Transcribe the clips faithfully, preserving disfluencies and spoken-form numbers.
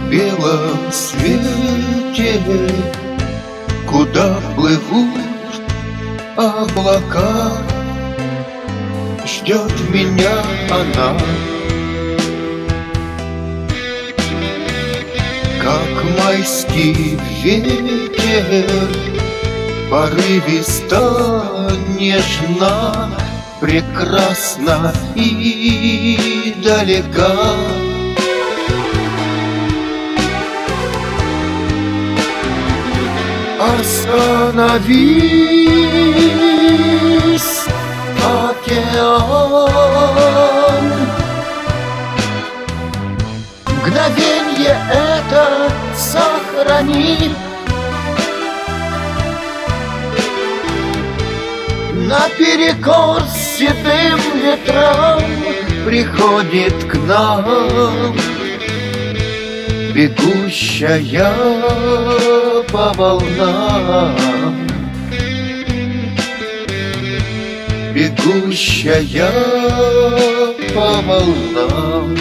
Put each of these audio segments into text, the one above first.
белом свете, куда плывут облака, ждет меня она. Как майский ветер, порывисто, нежна, прекрасна и далека. Остановись, океан, мгновенье это сохрани. Наперекор седым ветрам приходит к нам бегущая по волнам, бегущая по волнам.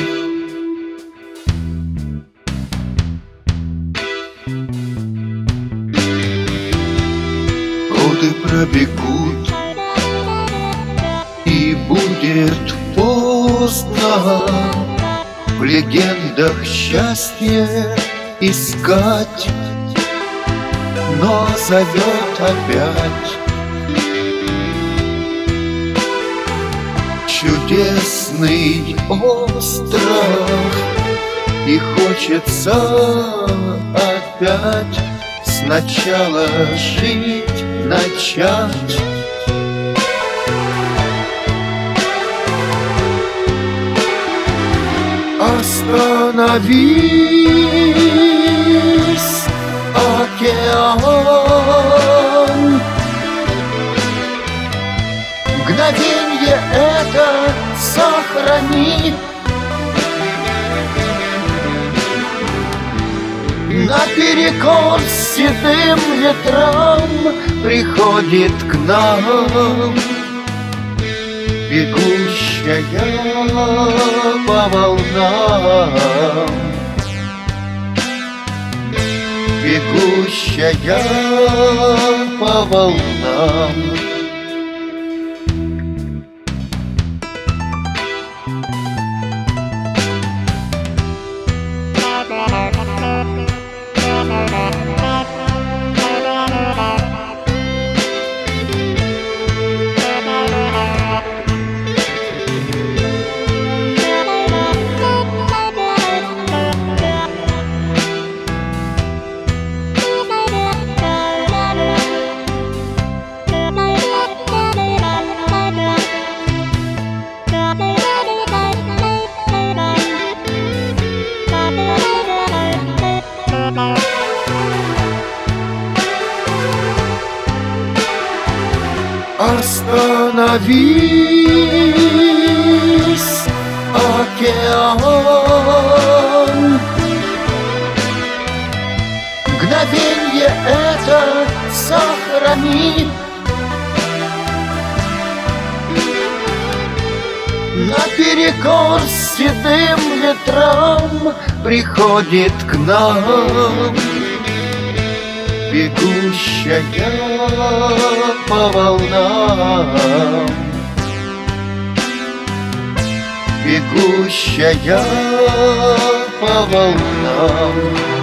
Годы пробегут, и будет поздно в легендах счастье искать, но зовет опять чудесный остров, и хочется опять сначала жить начать. Остановись, океан, мгновенье это сохрани. Наперекор седым ветрам приходит к нам бегущая по волнам, бегущая по волнам. Остановись, океан, мгновенье это сохрани. Наперекор седым ветрам приходит к нам бегущая по волнам, бегущая по волнам.